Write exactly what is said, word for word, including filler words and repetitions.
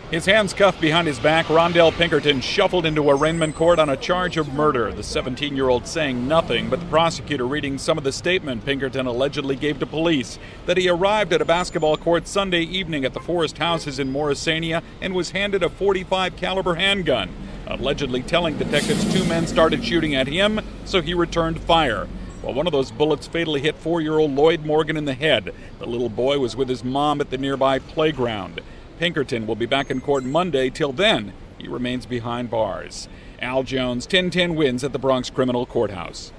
His hands cuffed behind his back, Rondell Pinkerton shuffled into arraignment court on a charge of murder. The seventeen-year-old saying nothing, but the prosecutor reading some of the statement Pinkerton allegedly gave to police, that he arrived at a basketball court Sunday evening at the Forest Houses in Morrisania and was handed a forty-five caliber handgun, allegedly telling detectives two men started shooting at him, so he returned fire. Well, one of those bullets fatally hit four-year-old Lloyd Morgan in the head. The little boy was with his mom at the nearby playground. Pinkerton will be back in court Monday. Till then, he remains behind bars. Al Jones, ten ten wins at the Bronx Criminal Courthouse.